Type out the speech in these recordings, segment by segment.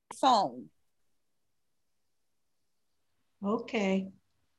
phone. Okay.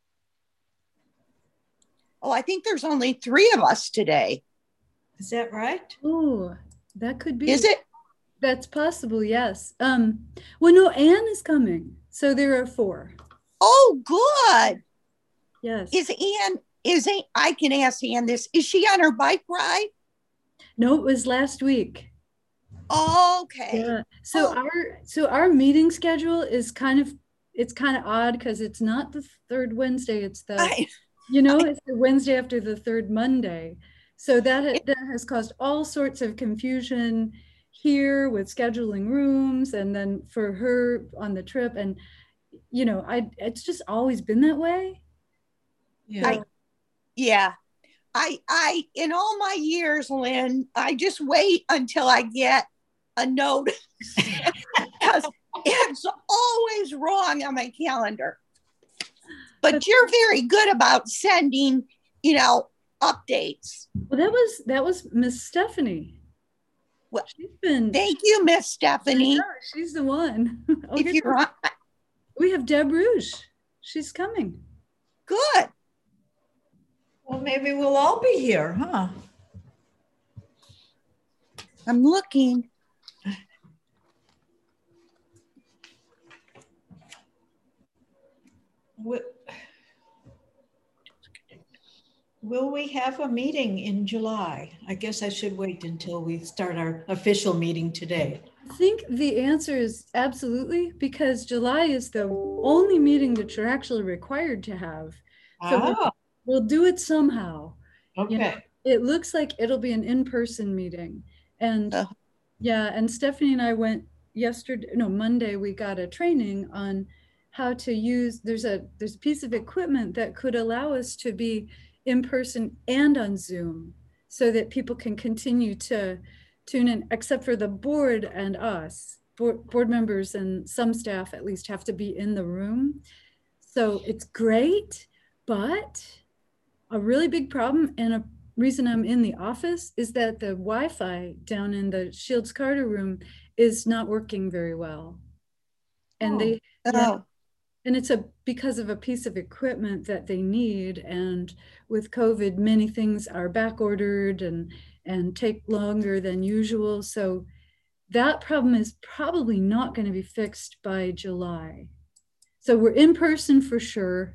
Oh, I think there's only 3 of us today. Is that right? Oh, that could be. Is it? That's possible, yes. Well, no, Anne is coming. So there are 4. Oh, good. Yes. I can ask Anne this. Is she on her bike ride? No, it was last week. Okay. Yeah. So our meeting schedule is kind of odd because it's not the third Wednesday, it's it's the Wednesday after the third Monday. So that has caused all sorts of confusion here with scheduling rooms, and then for her on the trip, and it's just always been that way. Yeah. I in all my years, Lynn, I just wait until I get a notice because it's always wrong on my calendar. But you're very good about sending, updates. Well, that was Miss Stephanie. Well, thank you, Miss Stephanie. She's the one. If you're on, we have Deb Rouge. She's coming. Good. Well, maybe we'll all be here, huh? I'm looking. Will we have a meeting in July? I guess I should wait until we start our official meeting today. I think the answer is absolutely, because July is the only meeting that you're actually required to have. So we'll do it somehow. Okay. It looks like it'll be an in-person meeting. And and Stephanie and I went Monday, we got a training on how to use, there's a piece of equipment that could allow us to be in person and on Zoom so that people can continue to tune in, except for the board and us. Board members and some staff at least have to be in the room. So it's great, but a really big problem and a reason I'm in the office is that the Wi-Fi down in the Shields Carter room is not working very well. And and it's because of a piece of equipment that they need. And with COVID, many things are back ordered and take longer than usual. So that problem is probably not going to be fixed by July. So we're in person for sure.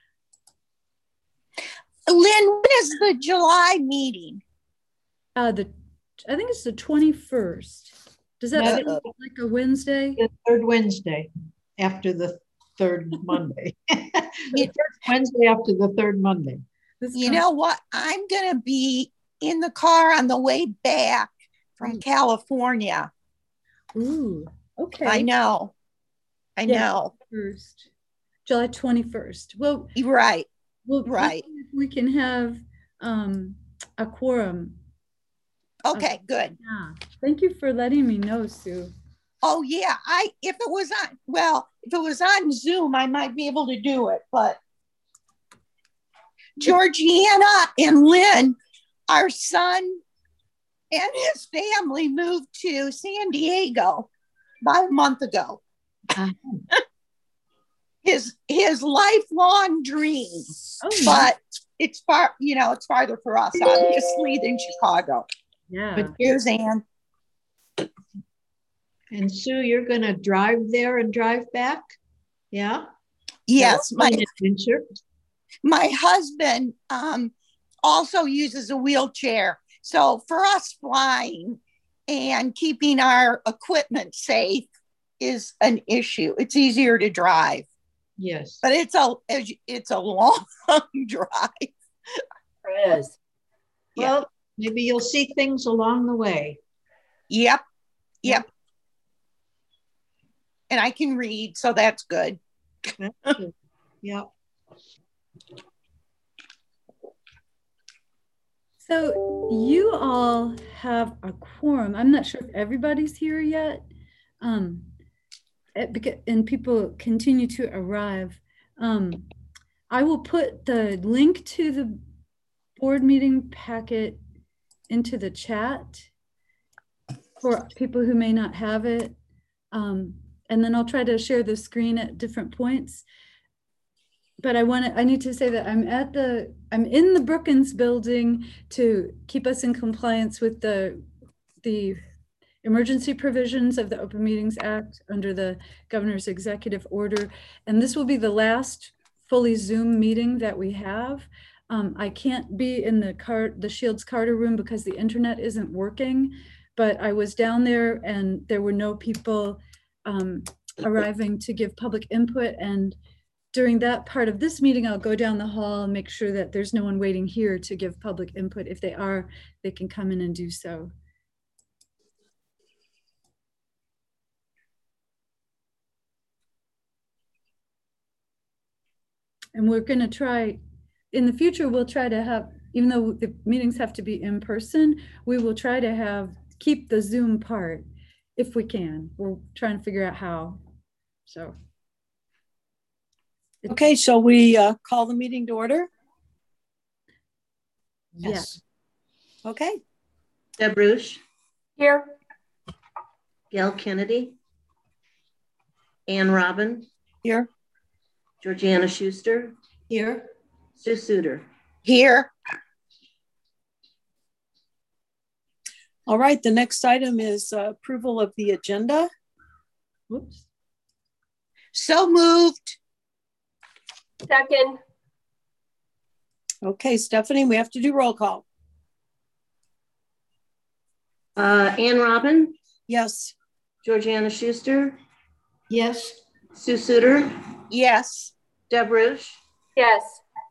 Lynn, when is the July meeting? I think it's the 21st. Does that sound like a Wednesday? The third Wednesday after the third Monday. The first Wednesday after the third Monday. You know what? I'm going to be in the car on the way back from California. Ooh, okay. I know. July 21st. Well, right. Well, right. We can have a quorum. Okay, good. Yeah. Thank you for letting me know, Sue. Oh yeah, if it was on Zoom, I might be able to do it, but Georgiana and Lynn, our son and his family moved to San Diego about a month ago. His lifelong dream, but it's far, it's farther for us, obviously, than Chicago. Yeah. But here's Anne. And Sue, you're going to drive there and drive back? Yeah? Yes. My husband also uses a wheelchair. So for us, flying and keeping our equipment safe is an issue. It's easier to drive. Yes. But it's a long drive. It is. Well, maybe you'll see things along the way. Yep. And I can read, so that's good. Yeah. So you all have a quorum. I'm not sure if everybody's here yet. And people continue to arrive. I will put the link to the board meeting packet into the chat for people who may not have it. and then I'll try to share the screen at different points. But I need to say that I'm in the Brookins building to keep us in compliance with the emergency provisions of the Open Meetings Act under the governor's executive order. And this will be the last fully Zoom meeting that we have. I can't be in the Shields Carter room because the internet isn't working, but I was down there and there were no people arriving to give public input. And during that part of this meeting, I'll go down the hall and make sure that there's no one waiting here to give public input. If they are, they can come in and do so. And we're going to try, in the future, we'll try to have, even though the meetings have to be in person, we will try to keep the Zoom part if we can. We're trying to figure out how. So. Okay, shall we call the meeting to order? Yes. Okay. Deb Ruch. Here. Gail Kennedy. Ann Robin. Here. Georgiana Schuster. Here. Sue Suter. Here. All right, the next item is approval of the agenda. Whoops. So moved. Second. Okay, Stephanie, we have to do roll call. Ann Robin. Yes. Georgiana Schuster. Yes. Sue Suter. Yes. Deb Ruch. Yes.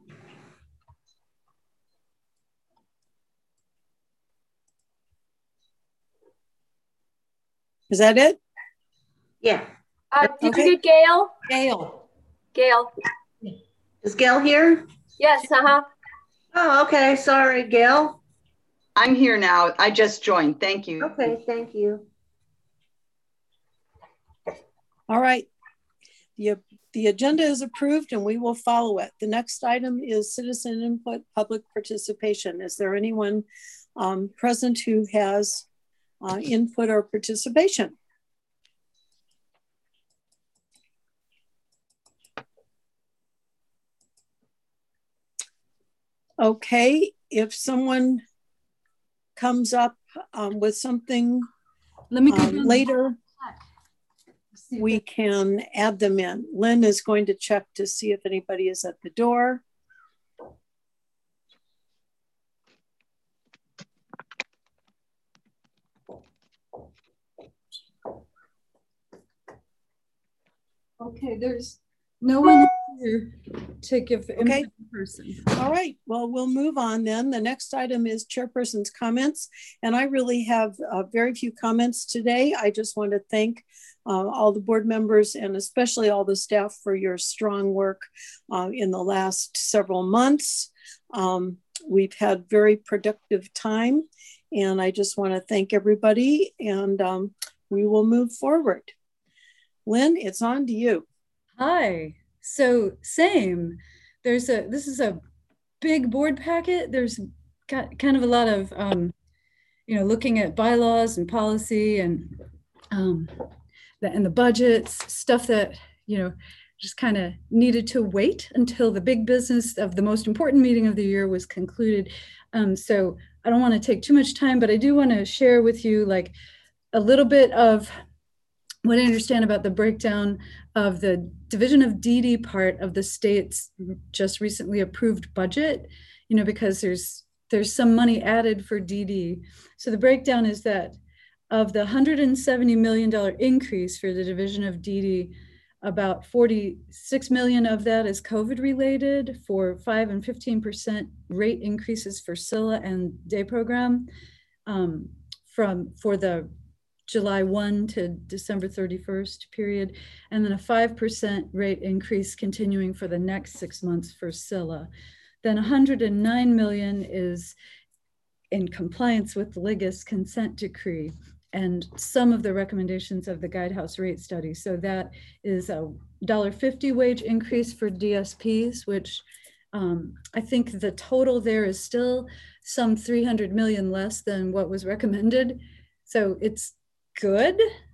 Is that it? Yeah. Did Okay. you get Gail? Gail. Gail. Is Gail here? Yes. Oh, okay. Sorry, Gail. I'm here now. I just joined. Thank you. Okay, thank you. All right. The agenda is approved and we will follow it. The next item is citizen input, public participation. Is there anyone present who has input or participation? Okay, if someone comes up with something Let me later, we can add them in. Lynn is going to check to see if anybody is at the door. Okay, there's no one here to give input in person. All right, well, we'll move on then. The next item is chairperson's comments. And I really have very few comments today. I just want to thank all the board members and especially all the staff for your strong work in the last several months. We've had very productive time and I just want to thank everybody and we will move forward. Lynn, it's on to you. Hi. So same. This is a big board packet. There's got kind of a lot of looking at bylaws and policy and the budgets, stuff that just kind of needed to wait until the big business of the most important meeting of the year was concluded. So I don't want to take too much time, but I do want to share with you like a little bit of what I understand about the breakdown of the Division of DD part of the state's just recently approved budget, because there's some money added for DD. So the breakdown is that of the $170 million increase for the Division of DD, about 46 million of that is COVID related for 5 and 15% rate increases for SILA and day program for the July 1 to December 31st period, and then a 5% rate increase continuing for the next 6 months for SILA. Then 109 million is in compliance with the LIGIS consent decree and some of the recommendations of the Guidehouse rate study. So that is a $1.50 wage increase for DSPs, which I think the total there is still some 300 million less than what was recommended. So it's good,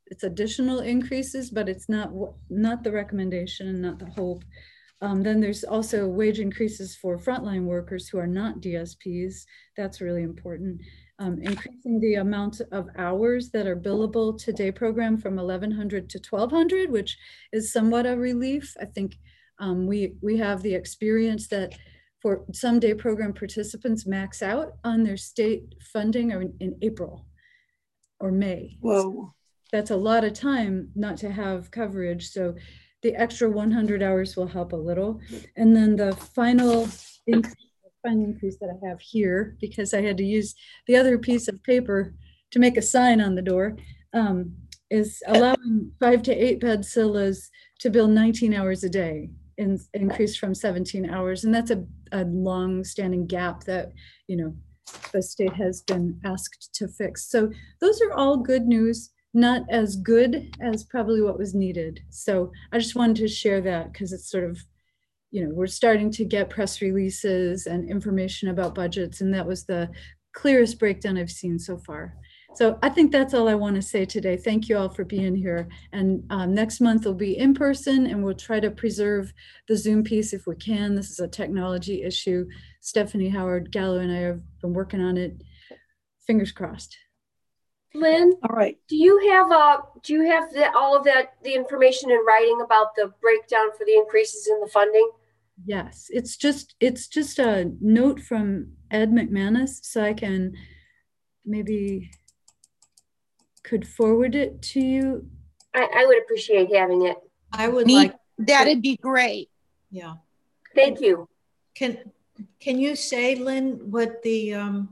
it's additional increases, but it's not the recommendation and not the hope. Then there's also wage increases for frontline workers who are not DSPs. That's really important. Increasing the amount of hours that are billable to day program from 1,100 to 1,200, which is somewhat a relief. I think we have the experience that for some day program participants max out on their state funding in April or May. Whoa. That's a lot of time not to have coverage. So the extra 100 hours will help a little. And then the final increase that I have here, because I had to use the other piece of paper to make a sign on the door, is allowing 5 to 8 bed CILAs to bill 19 hours a day, increase from 17 hours. And that's a long-standing gap that, the state has been asked to fix. So those are all good news, not as good as probably what was needed. So I just wanted to share that because it's sort of, we're starting to get press releases and information about budgets, and that was the clearest breakdown I've seen so far. So I think that's all I want to say today. Thank you all for being here. And next month will be in person, and we'll try to preserve the Zoom piece if we can. This is a technology issue. Stephanie Howard Gallo and I have been working on it. Fingers crossed. Lynn, All right. do you have all of that, the information in writing about the breakdown for the increases in the funding? Yes, it's just a note from Ed McManus, so I can maybe could forward it to you. I would appreciate having it. I would like. That'd be great. Yeah. Thank you. Can you say, Lynn, what the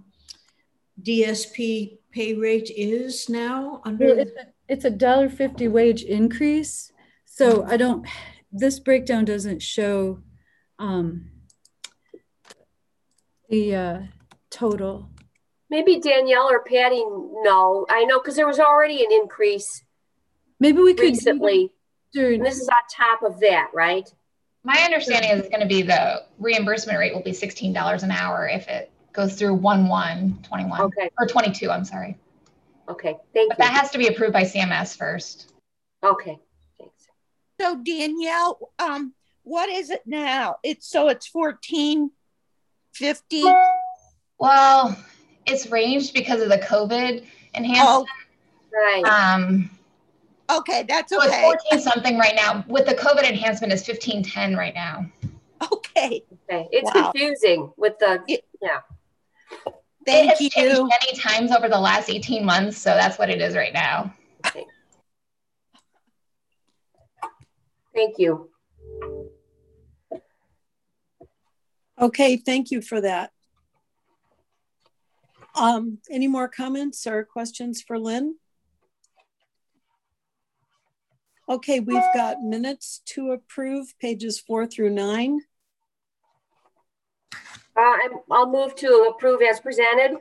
DSP pay rate is now under? Well, it's a $1.50 wage increase. So this breakdown doesn't show the total. Maybe Danielle or Patty know. I know because there was already an increase. Maybe we could recently. And this is on top of that, right? My understanding is it's going to be the reimbursement rate will be $16 an hour if it goes through 1/1/21. Okay. Or 22, I'm sorry. Okay, thank you. But that has to be approved by CMS first. Okay, thanks. So Danielle, what is it now? It's $14.50. Well, it's ranged because of the COVID enhancement. Right. Okay, that's so okay. It's 14 something right now. With the COVID enhancement, it's 15.10 right now. Okay. It's confusing with the yeah. Thank It's you. changed many times over the last 18 months, so that's what it is right now. Okay. Thank you. Okay, thank you for that. Any more comments or questions for Lynn? Okay, we've got minutes to approve, pages 4 through 9. I'll move to approve as presented.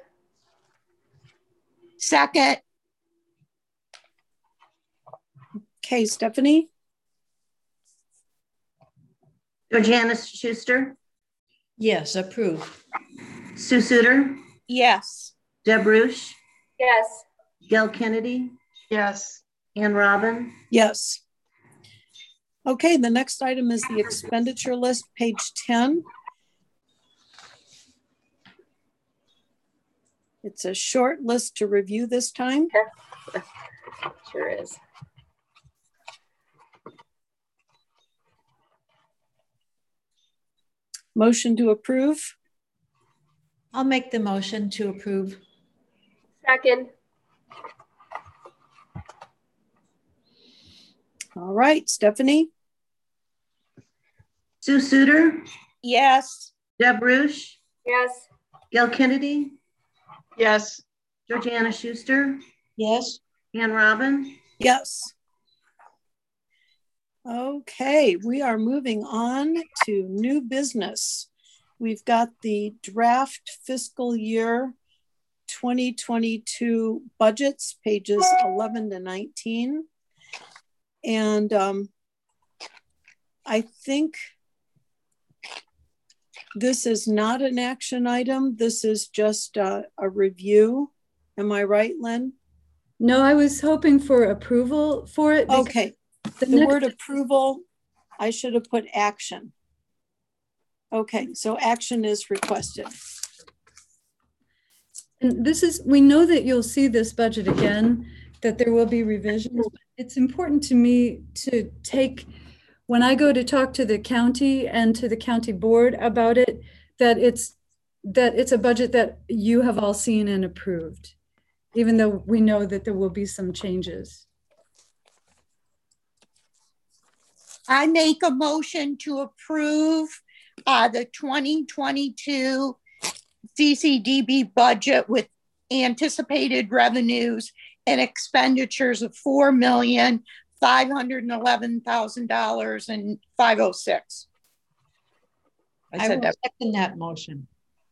Second. Okay, Stephanie? Georgiana Schuster, Yes, approve. Sue Suter, Yes. Deb Rush, Yes. Gail Kennedy, Yes. Ann Robin. Yes. Okay, the next item is the expenditure list, page 10. It's a short list to review this time. Sure is. Motion to approve. I'll make the motion to approve. Second. All right, Stephanie? Sue Suter, Yes. Deb Rush, Yes. Gail Kennedy, Yes. Georgiana Schuster, Yes. Ann Robin. Yes. Okay, we are moving on to new business. We've got the draft fiscal year 2022 budgets, pages 11 to 19. And I think this is not an action item. This is just a review. Am I right, Lynn? No, I was hoping for approval for it. Okay, the word approval, I should have put action. Okay, so action is requested. And this is, we know that you'll see this budget again, that there will be revisions. It's important to me to take, when I go to talk to the county and to the county board about it, that it's a budget that you have all seen and approved, even though we know that there will be some changes. I make a motion to approve the 2022 CCDB budget with anticipated revenues and expenditures of $4,511,000 and 506. I will second that motion.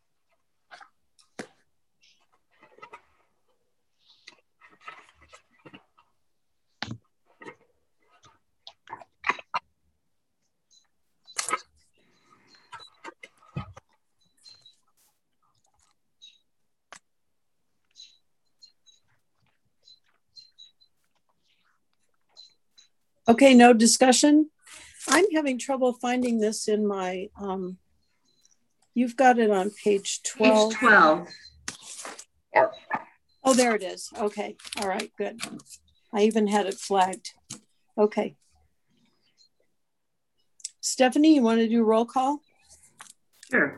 Okay, no discussion. I'm having trouble finding this in my, you've got it on page 12. Page 12. Oh, there it is. Okay, all right, good. I even had it flagged. Okay. Stephanie, you want to do roll call? Sure.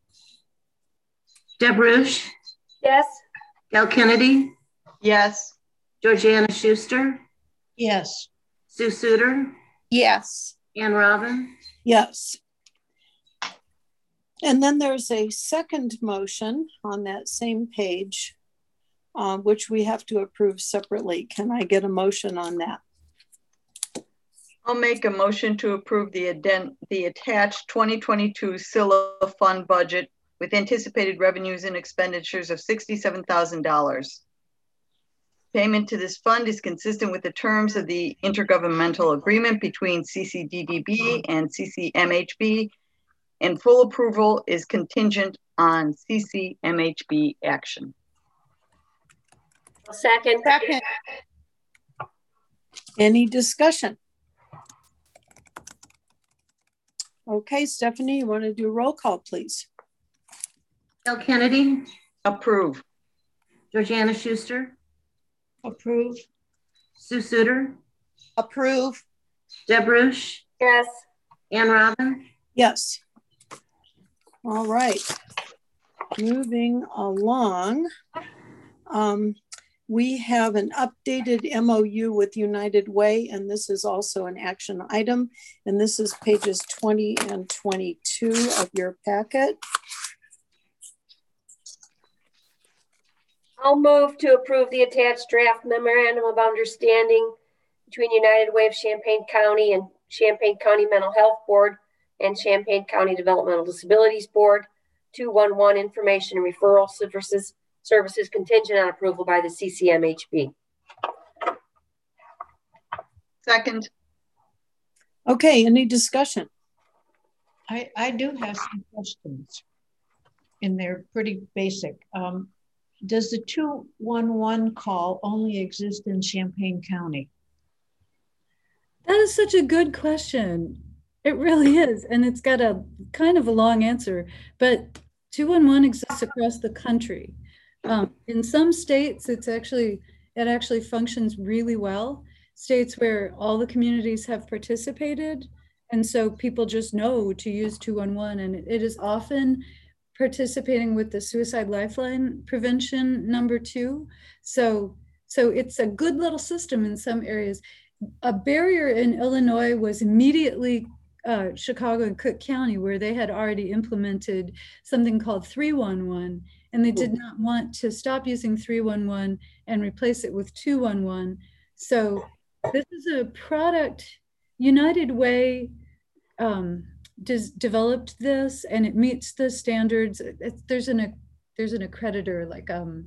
Deb Rush? Yes. Gail Kennedy? Yes. Georgiana Schuster? Yes. Sue Suter? Yes. Ann Robin? Yes. And then there's a second motion on that same page, which we have to approve separately. Can I get a motion on that? I'll make a motion to approve the attached 2022 SILA fund budget with anticipated revenues and expenditures of $67,000. Payment to this fund is consistent with the terms of the intergovernmental agreement between CCDDB and CCMHB, and full approval is contingent on CCMHB action. Second. Any discussion? Okay, Stephanie, you want to do roll call, please? Gail Kennedy? Approve. Georgiana Schuster? Approve. Sue Suter? Approve. Deb Rush? Yes. Ann Robin? Yes. All right. Moving along. We have an updated MOU with United Way, and this is also an action item. And this is pages 20 and 22 of your packet. I'll move to approve the attached draft memorandum of understanding between United Way of Champaign County and Champaign County Mental Health Board and Champaign County Developmental Disabilities Board, 211 Information and Referral Services contingent on approval by the CCMHB. Second. Okay, any discussion? I do have some questions, and they're pretty basic. Does the 211 call only exist in Champaign County? That is such a good question. It really is. And it's got a kind of a long answer, but 211 exists across the country. In some states, it actually functions really well. States where all the communities have participated. And so people just know to use 211, and it is often participating with the Suicide Lifeline prevention #2. So it's a good little system in some areas. A barrier in Illinois was immediately Chicago and Cook County, where they had already implemented something called 311, and they did not want to stop using 311 and replace it with 211. So this is a product, United Way developed this, and it meets the standards. There's an accreditor, like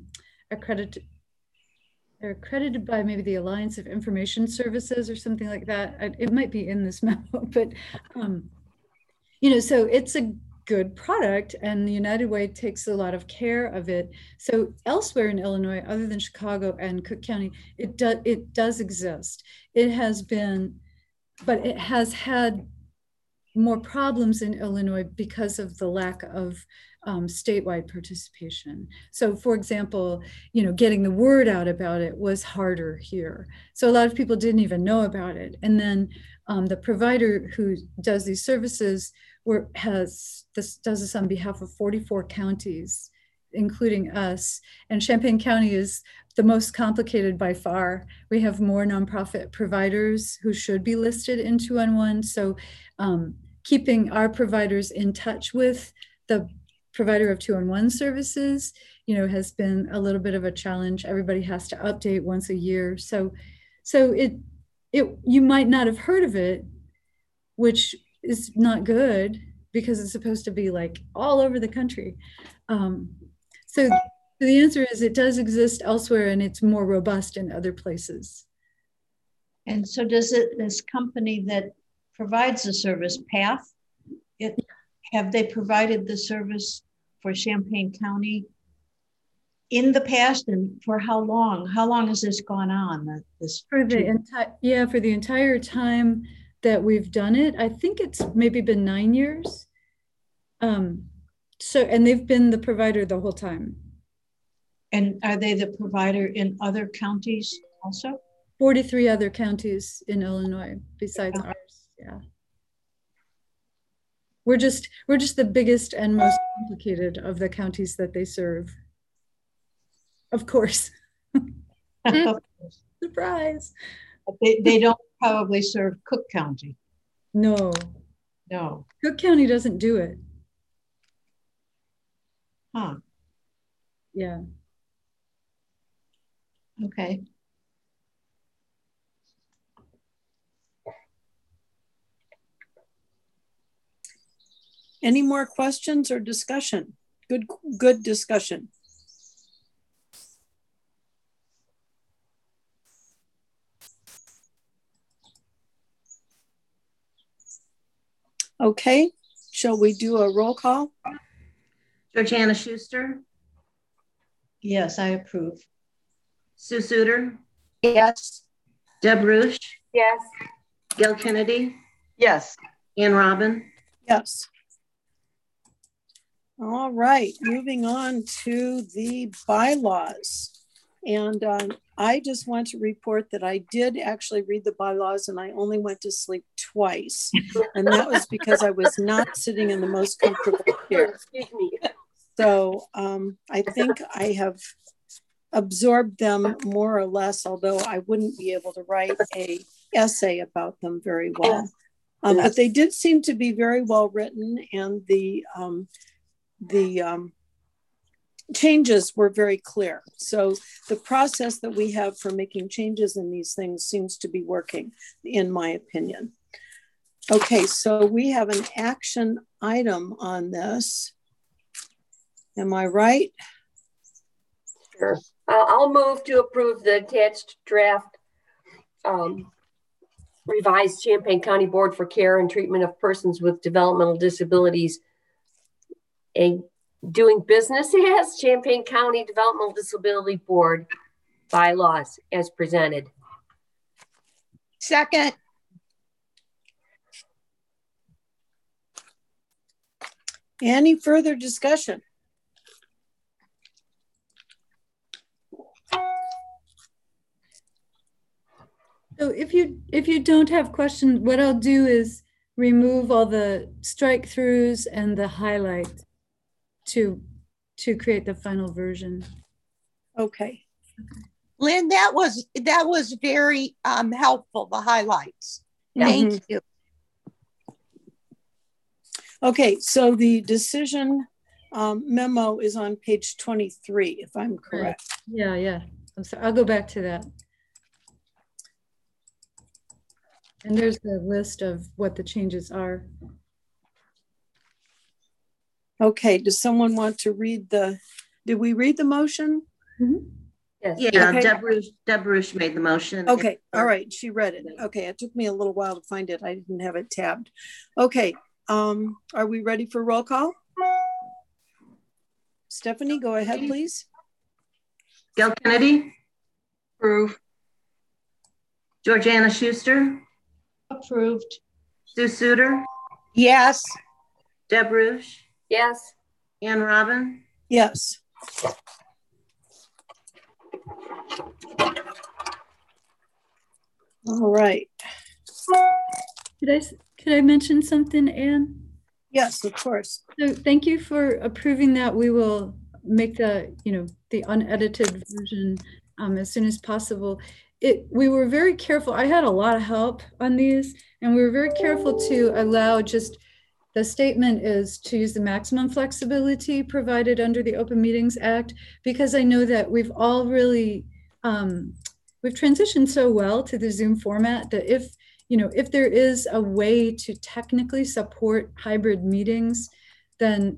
they're accredited by maybe the Alliance of Information Services or something like that. It might be in this memo, but so good product, and the United Way takes a lot of care of it. So elsewhere in Illinois, other than Chicago and Cook County, it does exist. It has been, but it has had more problems in Illinois because of the lack of statewide participation. So for example, getting the word out about it was harder here. So a lot of people didn't even know about it. And then the provider who does these services does this on behalf of 44 counties, including us. And Champaign County is the most complicated by far. We have more nonprofit providers who should be listed in 211. So keeping our providers in touch with the provider of 211 services, has been a little bit of a challenge. Everybody has to update once a year. So you might not have heard of it, which is not good because it's supposed to be like all over the country. So the answer is it does exist elsewhere and it's more robust in other places. And so does this company that provides the service, PATH, have they provided the service for Champaign County in the past, and for how long? How long has this gone on? For the entire time that we've done it, I think it's maybe been 9 years. And they've been the provider the whole time. And are they the provider in other counties also? 43 other counties in Illinois besides ours. Yeah. We're just the biggest and most complicated of the counties that they serve. Of course. Surprise. They don't probably serve Cook County. No. Cook County doesn't do it. Huh. Yeah. Okay. Any more questions or discussion? Good discussion. Okay, shall we do a roll call? Georgiana Schuster? Yes, I approve. Sue Suter? Yes. Deb Rush? Yes. Gail Kennedy? Yes. Ann Robin? Yes. All right, moving on to the bylaws. And I just want to report that I did actually read the bylaws and I only went to sleep twice. And that was because I was not sitting in the most comfortable chair. Excuse me. So I think I have absorbed them more or less, although I wouldn't be able to write an essay about them very well. But they did seem to be very well written, and the changes were very clear. So the process that we have for making changes in these things seems to be working, in my opinion. Okay, so we have an action item on this. Am I right? Sure. I'll move to approve the attached draft revised Champaign County Board for Care and Treatment of Persons with Developmental Disabilities and doing business as Champaign County Developmental Disability Board bylaws as presented. Second. Any further discussion? So if you don't have questions, what I'll do is remove all the strike throughs and the highlight to create the final version. Okay. Lynn, that was very helpful, the highlights. Thank you. Okay, so the decision memo is on page 23, if I'm correct. Right. Yeah. I'm sorry. I'll go back to that. And there's the list of what the changes are. Okay, does someone want to read did we read the motion? Mm-hmm. Yes. Yeah, okay. Deb Rush made the motion. Okay, all right, she read it. Okay, it took me a little while to find it. I didn't have it tabbed. Okay, Are we ready for roll call? Stephanie, go ahead, please. Gail Kennedy, Approve. Georgiana Schuster, Approved. Sue Suter, Yes. Deb Rush, Yes. Ann Robin. Yes. All right. Could I mention something, Anne? Yes, of course. So thank you for approving that. We will make the unedited version as soon as possible. We were very careful. I had a lot of help on these, and we were very careful to allow the statement is to use the maximum flexibility provided under the Open Meetings Act, because I know that we've all really, we've transitioned so well to the Zoom format that if there is a way to technically support hybrid meetings, then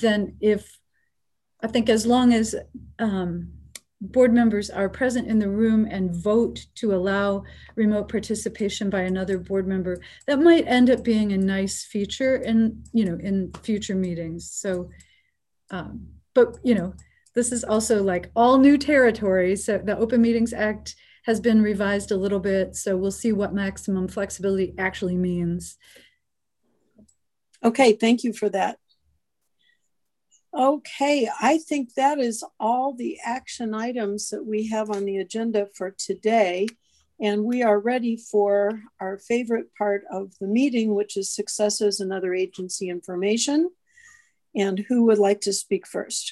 I think as long as board members are present in the room and vote to allow remote participation by another board member, that might end up being a nice feature in future meetings. So, but this is also like all new territory. So the Open Meetings Act has been revised a little bit. So we'll see what maximum flexibility actually means. Okay, thank you for that. Okay, I think that is all the action items that we have on the agenda for today. And we are ready for our favorite part of the meeting, which is successes and other agency information. And who would like to speak first?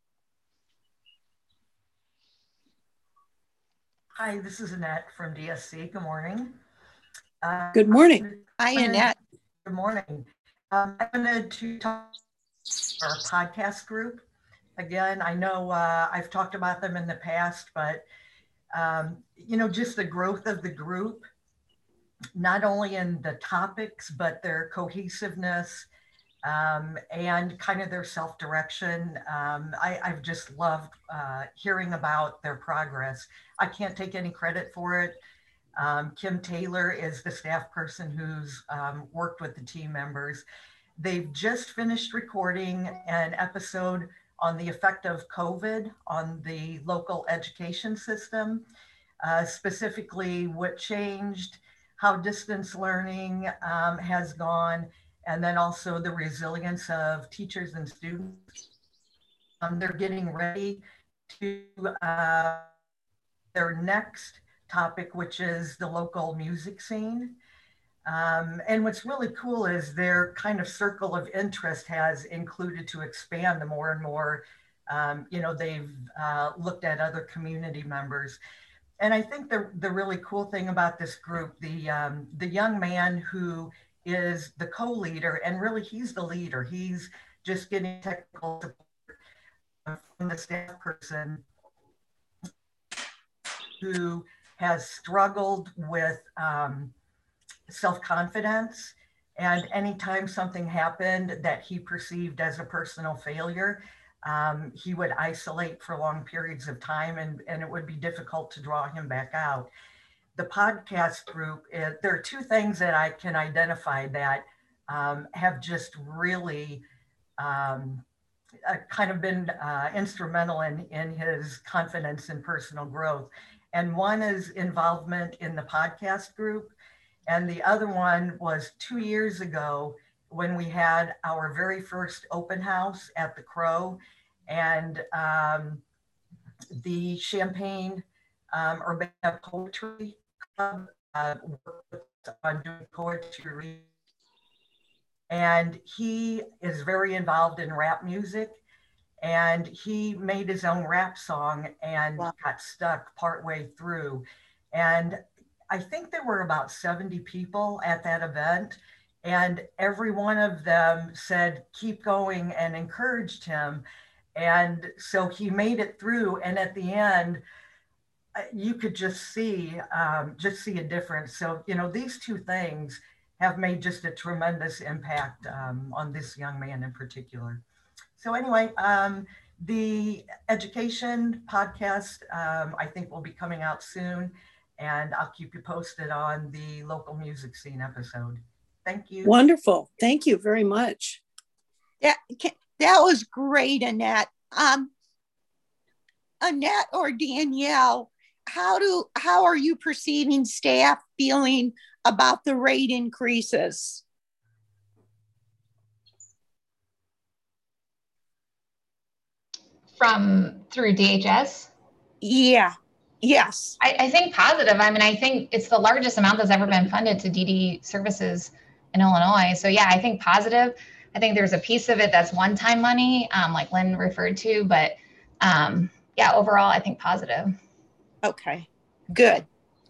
Hi, this is Annette from DSC. Good morning. Good morning. Hi, Annette. Good morning. I wanted to talk about our podcast group. Again, I know I've talked about them in the past, but just the growth of the group, not only in the topics, but their cohesiveness and kind of their self-direction. I've just loved hearing about their progress. I can't take any credit for it. Kim Taylor is the staff person who's worked with the team members. They've just finished recording an episode on the effect of COVID on the local education system, specifically what changed, how distance learning has gone, and then also the resilience of teachers and students. They're getting ready to their next topic, which is the local music scene. And what's really cool is their kind of circle of interest has included to expand the more and more, they've looked at other community members. And I think the really cool thing about this group, the young man who is the co-leader, and really he's the leader, he's just getting technical support from the staff person who has struggled with self-confidence. And anytime something happened that he perceived as a personal failure, he would isolate for long periods of time, and it would be difficult to draw him back out. The podcast group, there are two things that I can identify that have just really kind of been instrumental in his confidence and personal growth. And one is involvement in the podcast group. And the other one was 2 years ago when we had our very first open house at the Crow, and the Champaign Urbana Poetry Club worked on doing poetry. And he is very involved in rap music. And he made his own rap song and got stuck partway through. And I think there were about 70 people at that event, and every one of them said, keep going, and encouraged him. And so he made it through. And at the end, you could just see a difference. So, these two things have made just a tremendous impact on this young man in particular. So anyway, the education podcast, I think will be coming out soon, and I'll keep you posted on the local music scene episode. Thank you. Wonderful. Thank you very much. That was great, Annette. Annette or Danielle, how are you perceiving staff feeling about the rate increases? Through DHS? Yeah. Yes. I think positive. I mean, I think it's the largest amount that's ever been funded to DD services in Illinois. So yeah, I think positive. I think there's a piece of it that's one-time money, like Lynn referred to, but yeah, overall, I think positive. Okay, good.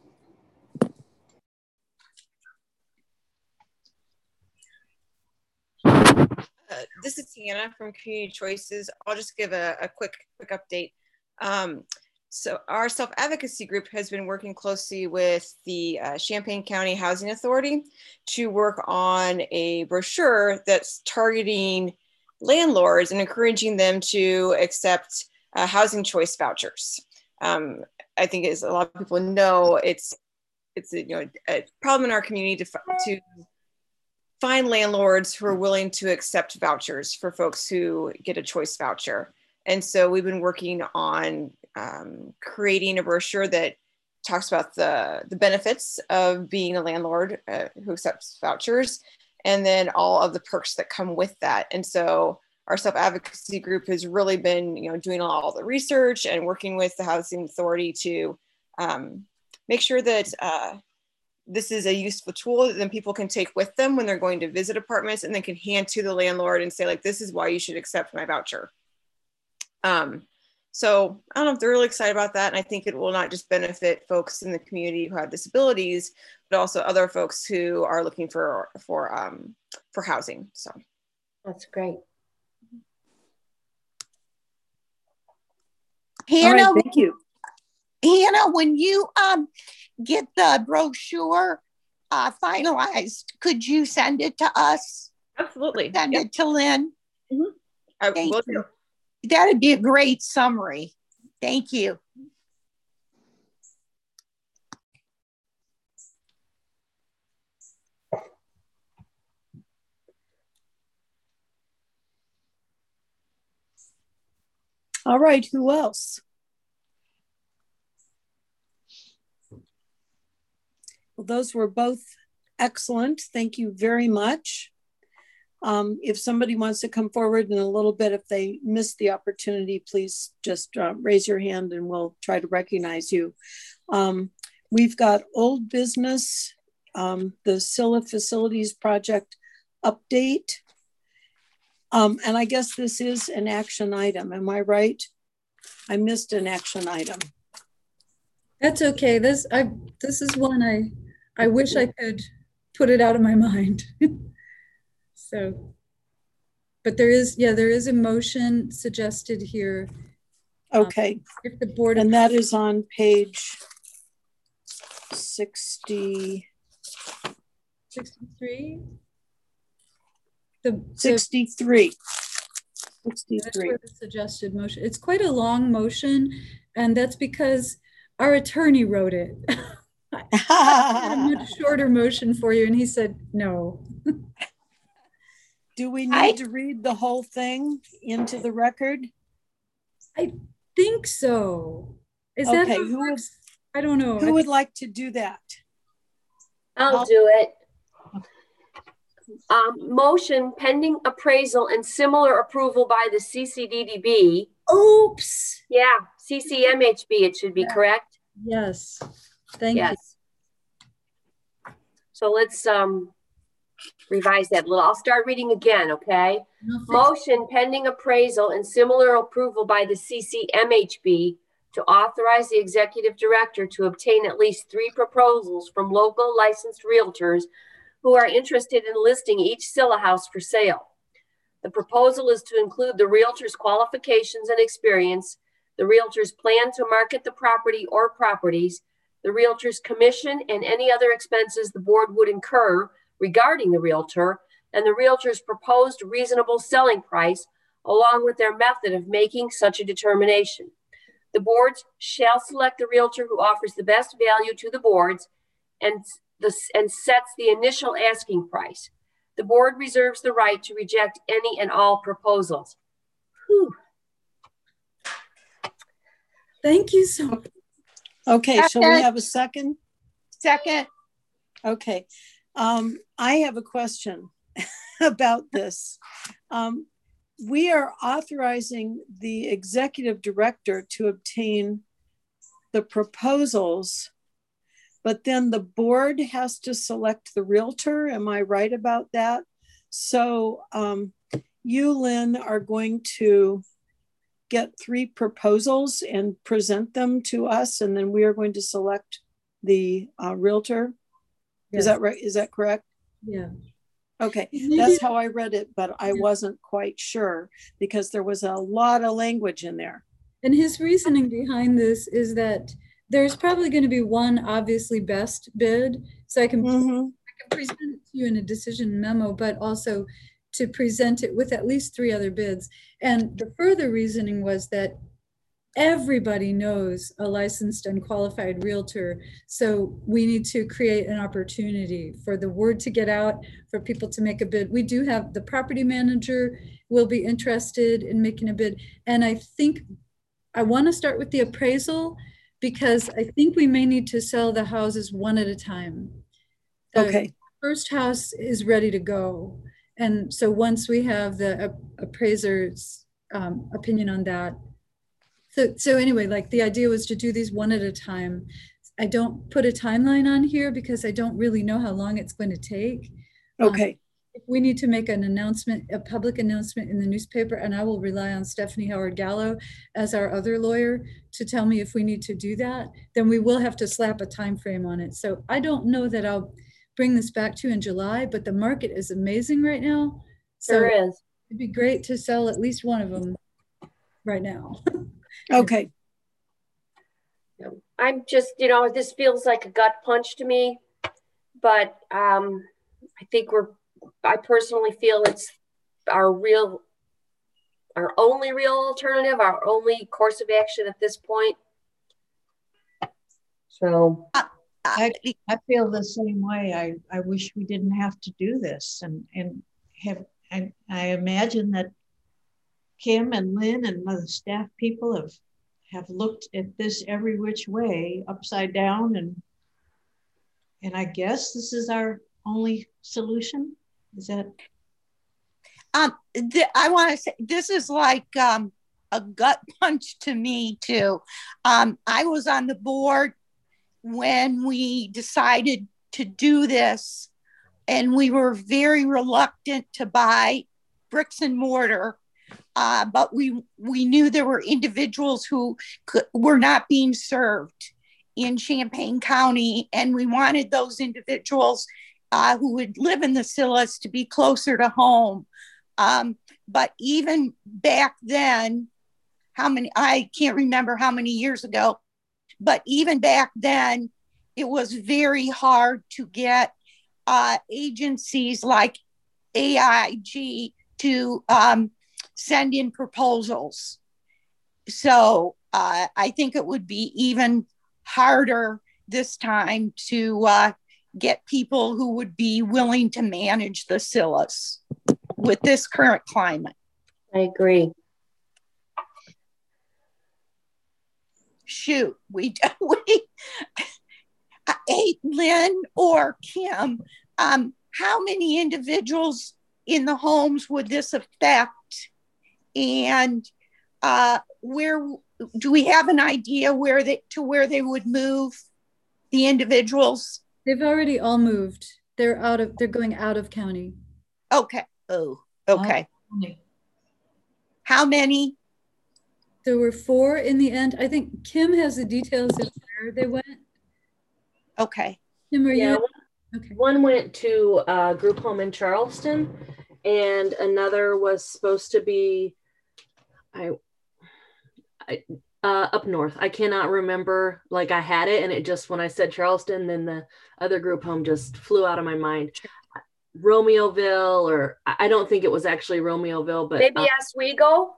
This is Hannah from Community Choices. I'll just give a quick update. So our self-advocacy group has been working closely with the Champaign County Housing Authority to work on a brochure that's targeting landlords and encouraging them to accept housing choice vouchers. I think, as a lot of people know, it's a problem in our community to find landlords who are willing to accept vouchers for folks who get a choice voucher. And so we've been working on creating a brochure that talks about the benefits of being a landlord who accepts vouchers, and then all of the perks that come with that. And so our self-advocacy group has really been, doing all the research and working with the Housing Authority to make sure that this is a useful tool that then people can take with them when they're going to visit apartments, and then can hand to the landlord and say, like, this is why you should accept my voucher. So I don't know if they're really excited about that. And I think it will not just benefit folks in the community who have disabilities, but also other folks who are looking for housing. So that's great. Hannah, all right, thank you. Hannah, when you get the brochure finalized, could you send it to us? Absolutely. Send it to Lynn. Mm-hmm. Thank you. That'd be a great summary. Thank you. All right, who else? Well, those were both excellent. Thank you very much. If somebody wants to come forward in a little bit, if they missed the opportunity, please just raise your hand and we'll try to recognize you. We've got old business, the Scylla Facilities Project update. And I guess this is an action item. Am I right? I missed an action item. That's okay. This is one I wish I could put it out of my mind. So, but there is a motion suggested here. Okay. If the board, and that is on page 63. 63? 63. That's where the suggested motion. It's quite a long motion, and that's because our attorney wrote it. I had a much shorter motion for you, and he said no. Do we need to read the whole thing into the record? I think so. Is okay, that how it works? I don't know. Who would like to do that? I'll do it. Motion pending appraisal and similar approval by the CCDDB. Oops. Yeah, CCMHB, it should be correct. Yes. Thank you. So let's revise that a little. I'll start reading again, okay? Motion pending appraisal and similar approval by the CCMHB to authorize the executive director to obtain at least 3 proposals from local licensed realtors who are interested in listing each Scylla house for sale. The proposal is to include the realtor's qualifications and experience, the realtor's plan to market the property or properties, the realtor's commission, and any other expenses the board would incur regarding the realtor, and the realtor's proposed reasonable selling price, along with their method of making such a determination. The boards shall select the realtor who offers the best value to the boards, and and sets the initial asking price. The board reserves the right to reject any and all proposals. Whew. Thank you so much. Okay, shall we have a second? Second. Okay. I have a question about this. We are authorizing the executive director to obtain the proposals, but then the board has to select the realtor. Am I right about that? So you, Lynn, are going to get 3 proposals and present them to us, and then we are going to select the realtor. Yes. Is that right? Is that correct? Yeah. Okay, that's how I read it, but I wasn't quite sure because there was a lot of language in there. And his reasoning behind this is that there's probably going to be one obviously best bid. So I can present it to you in a decision memo, but also to present it with at least 3 other bids. And the further reasoning was that everybody knows a licensed and qualified realtor. So we need to create an opportunity for the word to get out, for people to make a bid. We do have the property manager will be interested in making a bid. And I think I want to start with the appraisal because I think we may need to sell the houses one at a time. The first house is ready to go. And so once we have the appraiser's opinion on that, so anyway, like the idea was to do these one at a time. I don't put a timeline on here because I don't really know how long it's going to take. Okay. If we need to make an announcement, a public announcement in the newspaper, and I will rely on Stephanie Howard Gallo as our other lawyer to tell me if we need to do that, then we will have to slap a time frame on it. So I don't know that I'll bring this back to you in July, but the market is amazing right now. So there is. It'd be great to sell at least one of them right now. Okay. I'm just, this feels like a gut punch to me, but I think I personally feel it's our only real alternative, our only course of action at this point. So I feel the same way. I wish we didn't have to do this and I imagine that Kim and Lynn and other staff people have looked at this every which way, upside down, and I guess this is our only solution. Is that? I want to say this is like a gut punch to me too. I was on the board when we decided to do this, and we were very reluctant to buy bricks and mortar. But we knew there were individuals who were not being served in Champaign County, and we wanted those individuals who would live in the Scillas to be closer to home. But even back then, I can't remember how many years ago, but even back then, it was very hard to get agencies like AIG to send in proposals. So I think it would be even harder this time to get people who would be willing to manage the Scillas with this current climate. I agree. Shoot, hey, Lynn or Kim, how many individuals in the homes would this affect? And where do we have an idea where they would move the individuals? They've already all moved. They're going out of county. Okay. Oh, okay. How many? There were 4 in the end. I think Kim has the details of where they went. Okay. Kim, are you? Okay. One went to a group home in Charleston, and another was supposed to be up north. I cannot remember, like I had it, and it just, when I said Charleston, then the other group home just flew out of my mind. Romeoville, or I don't think it was actually Romeoville, but maybe Oswego.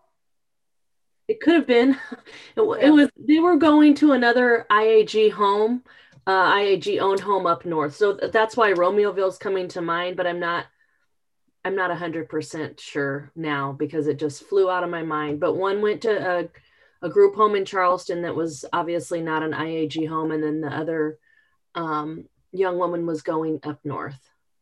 It could have been. It was. They were going to another IAG home, IAG owned home up north. So that's why Romeoville's coming to mind, but I'm not 100% sure now because it just flew out of my mind. But one went to a group home in Charleston that was obviously not an IAG home. And then the other young woman was going up north.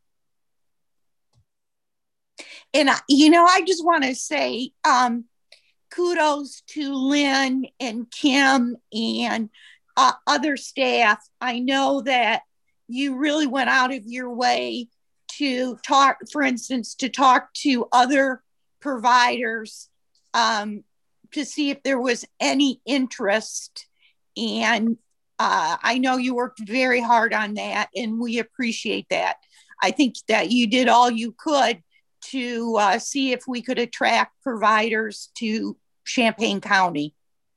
And, I just want to say kudos to Lynn and Kim and other staff. I know that you really went out of your way to talk, for instance, to talk to other providers to see if there was any interest. And I know you worked very hard on that, and we appreciate that. I think that you did all you could to see if we could attract providers to Champaign County.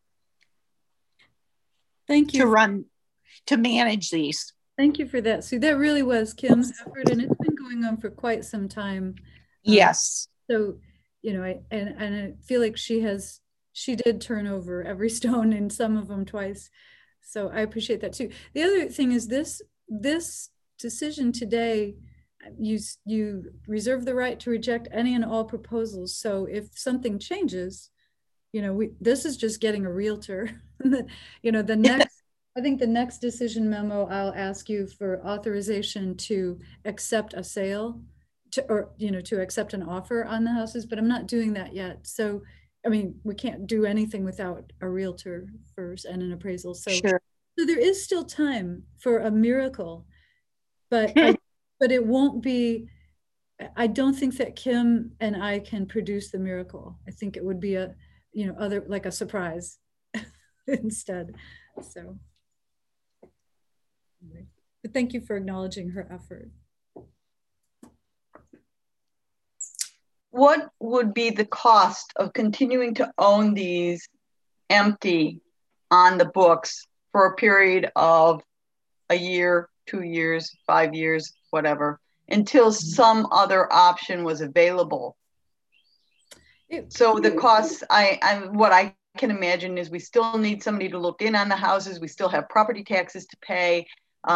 Thank you. To manage these. Thank you for that, Sue. That really was Kim's effort, and it's been going on for quite some time. Yes. So, I feel like she did turn over every stone, and some of them twice. So I appreciate that too. The other thing is this decision today, you reserve the right to reject any and all proposals. So if something changes, this is just getting a realtor. The next, I think the next decision memo, I'll ask you for authorization to accept a sale, to accept an offer on the houses, but I'm not doing that yet. So, we can't do anything without a realtor first and an appraisal. So, sure. So there is still time for a miracle, but but it won't be. I don't think that Kim and I can produce the miracle. I think it would be a surprise instead. So, but thank you for acknowledging her effort. What would be the cost of continuing to own these empty on the books for a period of a year, 2 years, 5 years, whatever, until some other option was available? So the costs, what I can imagine is we still need somebody to look in on the houses. We still have property taxes to pay.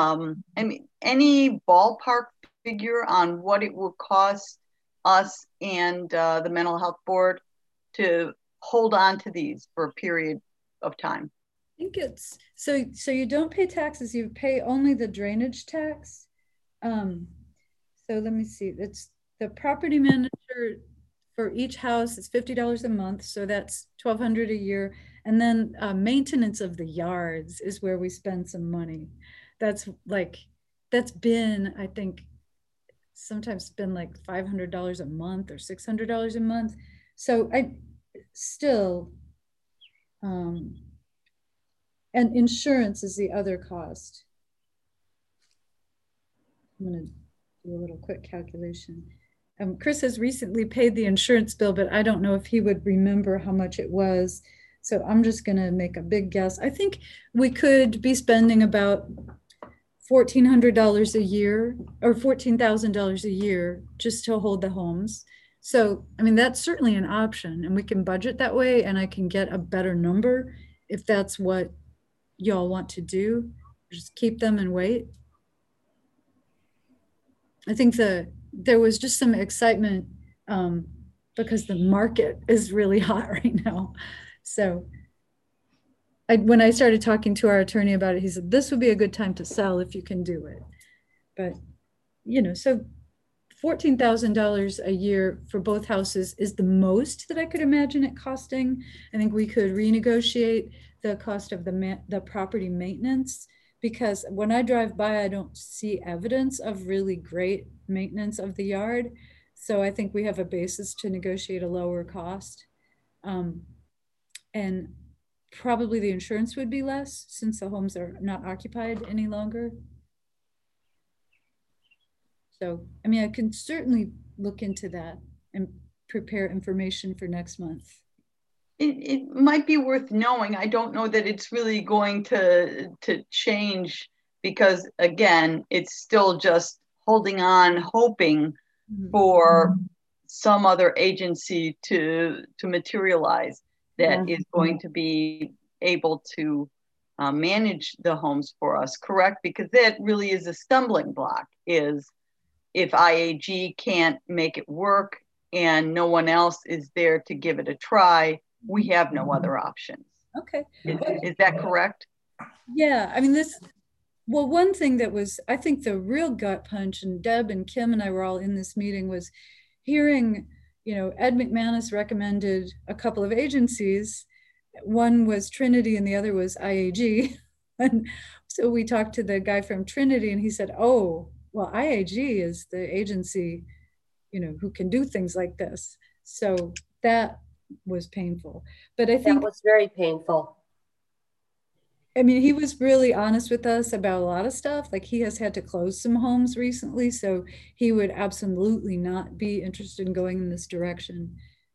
Any ballpark figure on what it will cost us and the mental health board to hold on to these for a period of time? I think it's so you don't pay taxes, you pay only the drainage tax. So let me see, it's the property manager for each house, it's $50 a month, so that's $1,200 a year. And then maintenance of the yards is where we spend some money. That's been, I think, sometimes been like $500 a month or $600 a month. So I still, and insurance is the other cost. I'm gonna do a little quick calculation. Chris has recently paid the insurance bill, but I don't know if he would remember how much it was. So I'm just gonna make a big guess. I think we could be spending about $1,400 a year or $14,000 a year just to hold the homes. So, that's certainly an option, and we can budget that way, and I can get a better number if that's what y'all want to do. Just keep them and wait. I think there was just some excitement because the market is really hot right now. So when I started talking to our attorney about it, he said, this would be a good time to sell if you can do it. But, so $14,000 a year for both houses is the most that I could imagine it costing. I think we could renegotiate the cost of the property maintenance, because when I drive by, I don't see evidence of really great maintenance of the yard. So I think we have a basis to negotiate a lower cost. And probably the insurance would be less since the homes are not occupied any longer. So, I can certainly look into that and prepare information for next month. It might be worth knowing. I don't know that it's really going to change, because again, it's still just holding on, hoping for some other agency to materialize that is going to be able to manage the homes for us, correct? Because that really is a stumbling block, is if IAG can't make it work and no one else is there to give it a try, we have no other options. Okay. Is that correct? Yeah, I mean, well, one thing that was, I think the real gut punch, and Deb and Kim and I were all in this meeting, was hearing, Ed McManus recommended a couple of agencies. One was Trinity and the other was IAG. And so we talked to the guy from Trinity and he said, oh, well, IAG is the agency, who can do things like this. So that was painful. But I think that was very painful. I mean, he was really honest with us about a lot of stuff. Like, he has had to close some homes recently, so he would absolutely not be interested in going in this direction.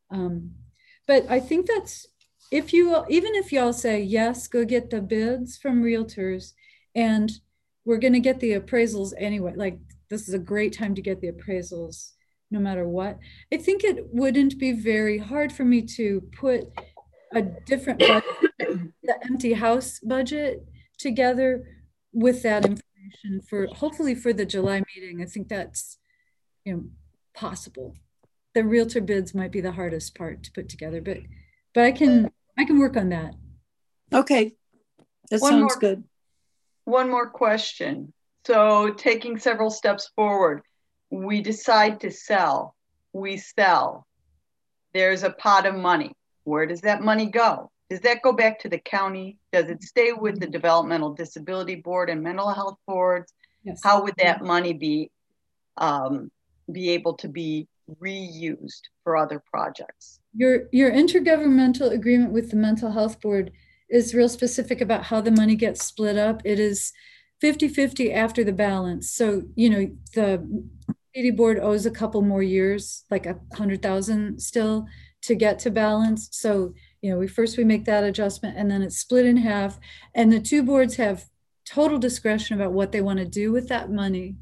But I think that's, even if y'all say, yes, go get the bids from realtors, and we're going to get the appraisals anyway. Like, this is a great time to get the appraisals no matter what. I think it wouldn't be very hard for me to put a different budget, the empty house budget, together with that information for, hopefully for the July meeting. I think that's possible. The realtor bids might be the hardest part to put together, but I can work on that. Okay, that sounds good. One more question. So, taking several steps forward, we decide to sell, we sell. There's a pot of money. Where does that money go? Does that go back to the county? Does it stay with the Developmental Disability Board and mental health boards? Yes. How would that money be able to be reused for other projects? Your intergovernmental agreement with the mental health board is real specific about how the money gets split up. It is 50-50 after the balance. So, the PD board owes a couple more years, like 100,000 still, to get to balance. So, we make that adjustment and then it's split in half. And the two boards have total discretion about what they want to do with that money.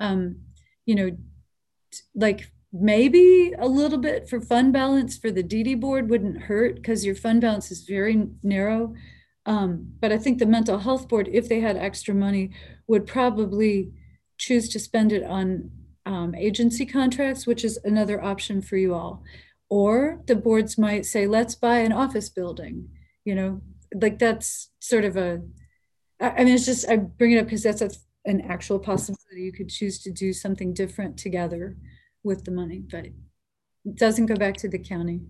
Like maybe a little bit for fund balance for the DD board wouldn't hurt, because your fund balance is very narrow. But I think the mental health board, if they had extra money, would probably choose to spend it on agency contracts, which is another option for you all. Or the boards might say, let's buy an office building, like that's sort of it's just, I bring it up because that's an actual possibility. You could choose to do something different together with the money, but it doesn't go back to the county.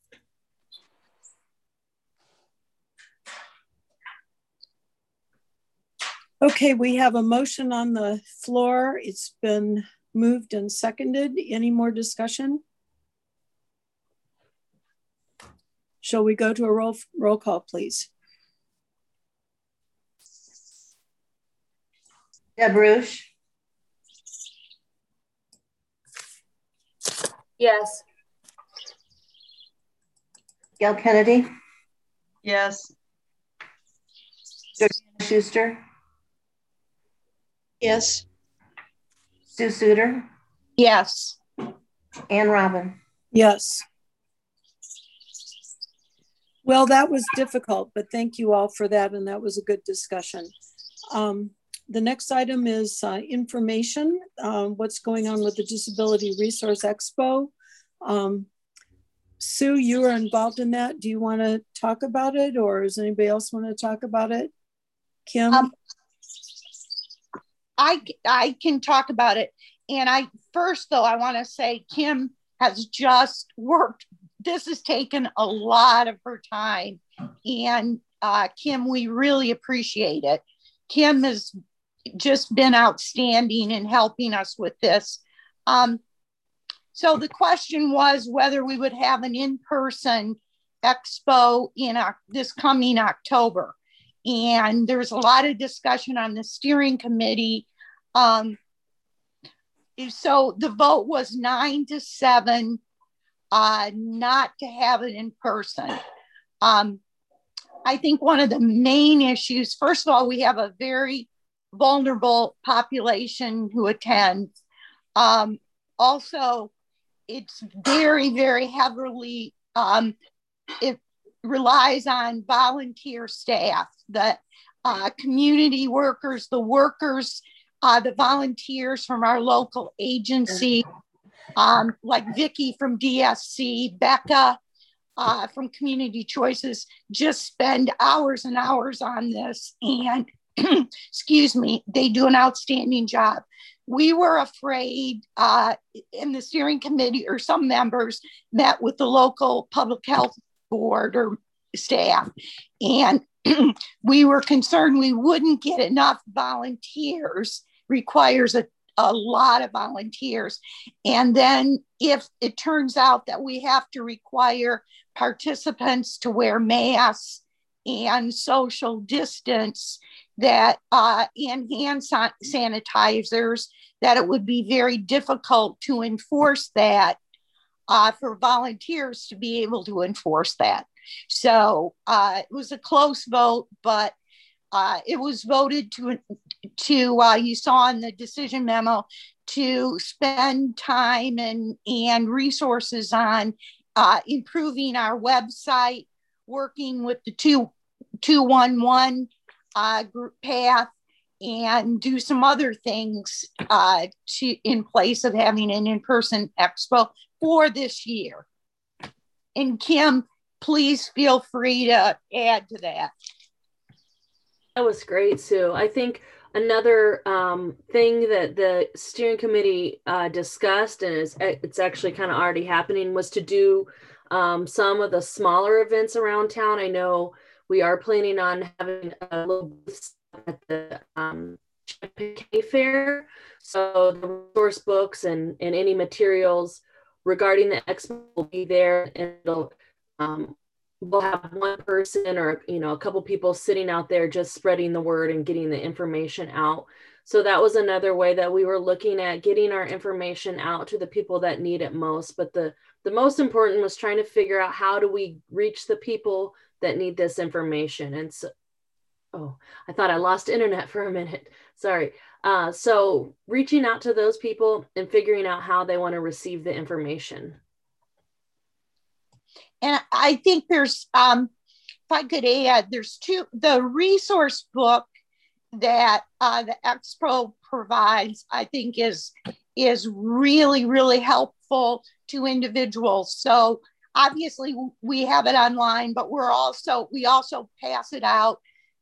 Okay, we have a motion on the floor. It's been moved and seconded. Any more discussion? Shall we go to a roll call, please? Deb Rush. Yes. Gail Kennedy. Yes. Georgina Schuster. Yes. Stu Suter. Yes. Ann Robin. Yes. Well, that was difficult, but thank you all for that. And that was a good discussion. The next item is information, what's going on with the Disability Resource Expo. Sue, you were involved in that. Do you want to talk about it, or does anybody else want to talk about it? Kim? I can talk about it. And I want to say Kim has just worked. This has taken a lot of her time. And Kim, we really appreciate it. Kim has just been outstanding in helping us with this. So the question was whether we would have an in-person expo in this coming October. And there's a lot of discussion on the steering committee. So the vote was 9-7 not to have it in person. I think one of the main issues, first of all, we have a very vulnerable population who attends. Also, it's very, very heavily, it relies on volunteer staff. That community workers, the workers, the volunteers from our local agency, like Vicki from DSC, Becca from Community Choices, just spend hours and hours on this. And excuse me, they do an outstanding job. We were afraid in the steering committee, or some members met with the local public health board or staff, and we were concerned we wouldn't get enough volunteers. Requires a lot of volunteers. And then if it turns out that we have to require participants to wear masks and social distance, that and hand sanitizers, that it would be very difficult to enforce that, for volunteers to be able to enforce that. So it was a close vote, but it was voted to you saw in the decision memo, to spend time and resources on improving our website, working with the 211 group path, and do some other things in place of having an in-person expo for this year. And Kim, please feel free to add to that. That was great, Sue. I think another thing that the steering committee discussed, and it's actually kind of already happening, was to do some of the smaller events around town. I know we are planning on having a little booth at the Champaign Fair. So the resource books and any materials regarding the expo will be there, and it'll we'll have one person or a couple people sitting out there just spreading the word and getting the information out. So that was another way that we were looking at getting our information out to the people that need it most. But the most important was trying to figure out, how do we reach the people that need this information? And so, oh, I thought I lost internet for a minute. Sorry. So reaching out to those people and figuring out how they want to receive the information. And I think there's, if I could add, there's the resource book that the Expo provides, I think is really, really helpful to individuals. So obviously we have it online, but we also pass it out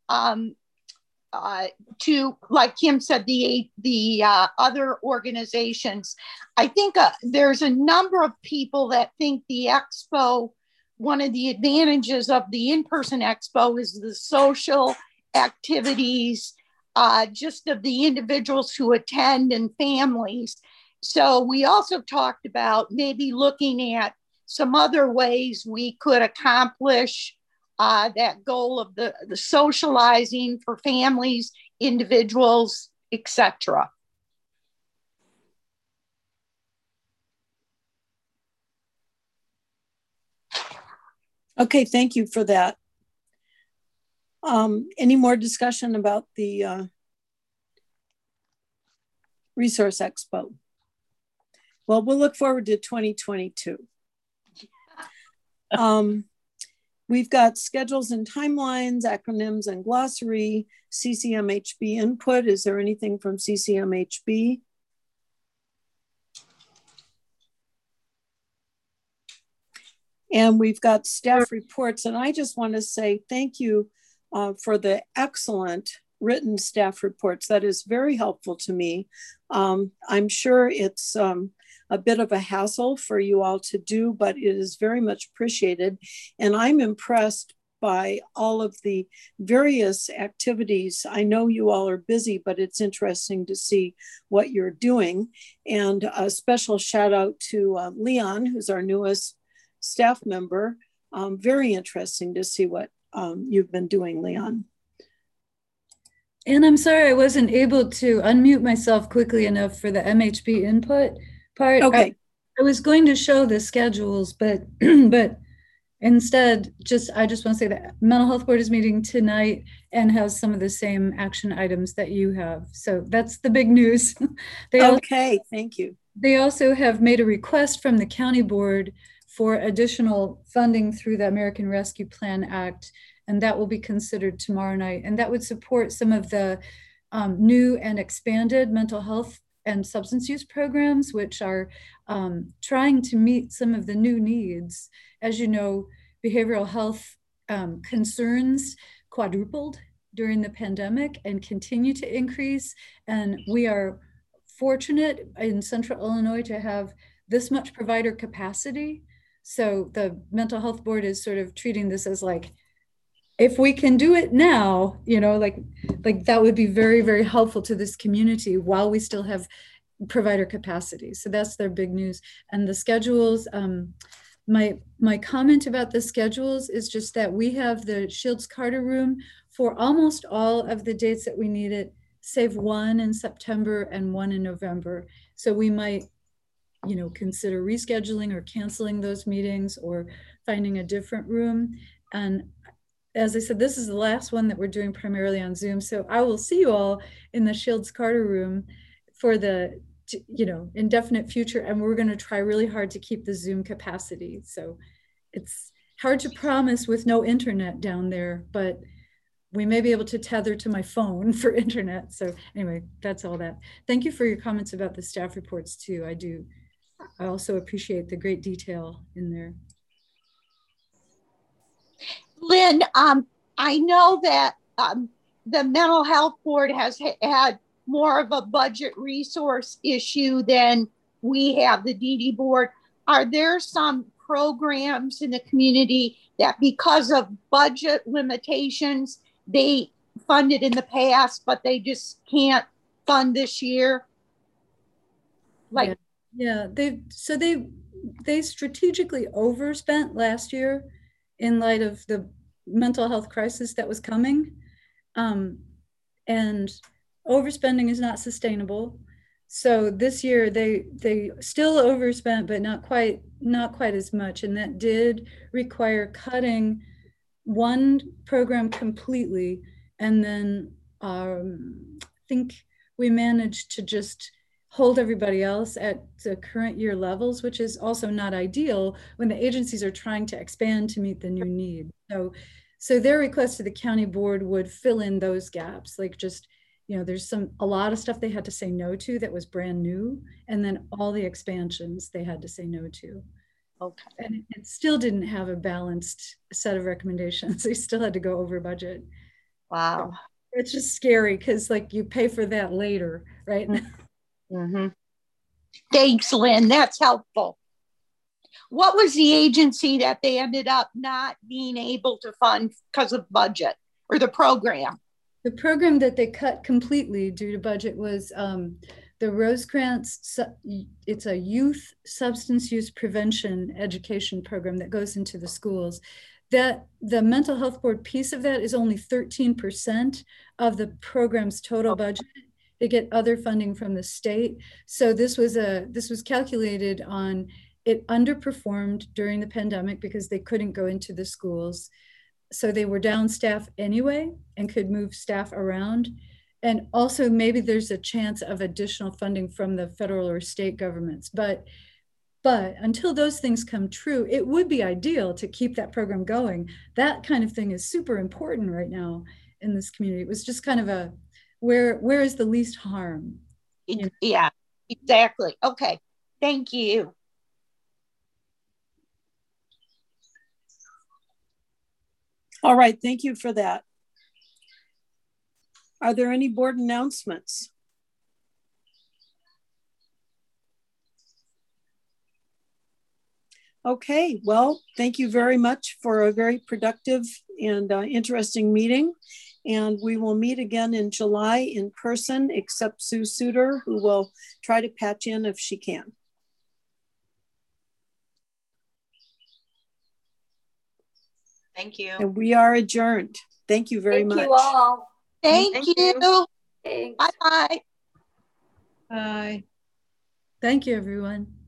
to, like Kim said, the other organizations. I think there's a number of people that think the Expo, one of the advantages of the in-person expo is the social activities, just of the individuals who attend and families. So we also talked about maybe looking at some other ways we could accomplish that goal of the socializing for families, individuals, etc. Okay, thank you for that. Any more discussion about the Resource Expo? Well, we'll look forward to 2022. We've got schedules and timelines, acronyms and glossary, CCMHB input. Is there anything from CCMHB? And we've got staff reports. And I just want to say thank you for the excellent written staff reports. That is very helpful to me. I'm sure it's a bit of a hassle for you all to do, but it is very much appreciated. And I'm impressed by all of the various activities. I know you all are busy, but it's interesting to see what you're doing. And a special shout out to Leon, who's our newest staff member. Very interesting to see what you've been doing, Leon. And I'm sorry I wasn't able to unmute myself quickly enough for the MHB input part. Okay. I was going to show the schedules, but instead, I just want to say that Mental Health Board is meeting tonight and has some of the same action items that you have. So that's the big news. Thank you. They also have made a request from the county board for additional funding through the American Rescue Plan Act and that will be considered tomorrow night. And that would support some of the new and expanded mental health and substance use programs, which are trying to meet some of the new needs. As you know, behavioral health concerns quadrupled during the pandemic and continue to increase. And we are fortunate in Central Illinois to have this much provider capacity. So the Mental Health Board is sort of treating this as like, if we can do it now, you know, like that would be very, very helpful to this community while we still have provider capacity. So that's their big news. And the schedules, my comment about the schedules is just that we have the Shields Carter room for almost all of the dates that we need it, save one in September and one in November. So we might, you know, consider rescheduling or canceling those meetings or finding a different room. And as I said, this is the last one that we're doing primarily on Zoom. So I will see you all in the Shields Carter room for the, you know, indefinite future. And we're going to try really hard to keep the Zoom capacity. So it's hard to promise with no internet down there, but we may be able to tether to my phone for internet. So anyway, that's all that. Thank you for your comments about the staff reports too. I also appreciate the great detail in there. Lynn, I know that the Mental Health Board has had more of a budget resource issue than we have, the DD Board. Are there some programs in the community that because of budget limitations, they funded in the past, but they just can't fund this year? Like, yeah, they strategically overspent last year in light of the mental health crisis that was coming. And overspending is not sustainable. So this year they still overspent, but not quite as much. And that did require cutting one program completely. And then I think we managed to just hold everybody else at the current year levels, which is also not ideal when the agencies are trying to expand to meet the new need. So their request to the county board would fill in those gaps, like just, you know, there's a lot of stuff they had to say no to that was brand new, and then all the expansions they had to say no to. Okay. And it still didn't have a balanced set of recommendations. They still had to go over budget. Wow. So it's just scary because like you pay for that later, right? Mm-hmm. Thanks, Lynn. That's helpful. What was the agency that they ended up not being able to fund because of budget, or the program? The program that they cut completely due to budget was the Rosecrans. It's a youth substance use prevention education program that goes into the schools. That the Mental Health Board piece of that is only 13% of the program's total budget. They get other funding from the state. So this was calculated on, it underperformed during the pandemic because they couldn't go into the schools. So they were down staff anyway and could move staff around. And also maybe there's a chance of additional funding from the federal or state governments. But until those things come true, it would be ideal to keep that program going. That kind of thing is super important right now in this community. It was just kind of a, where is the least harm? You know? Yeah, exactly. Okay, thank you. All right, thank you for that. Are there any board announcements? Okay, well, thank you very much for a very productive and interesting meeting. And we will meet again in July in person, except Sue Suter, who will try to patch in if she can. Thank you. And we are adjourned. Thank you very much. Thank you all. Thank you. Thanks. Bye-bye. Bye. Thank you, everyone.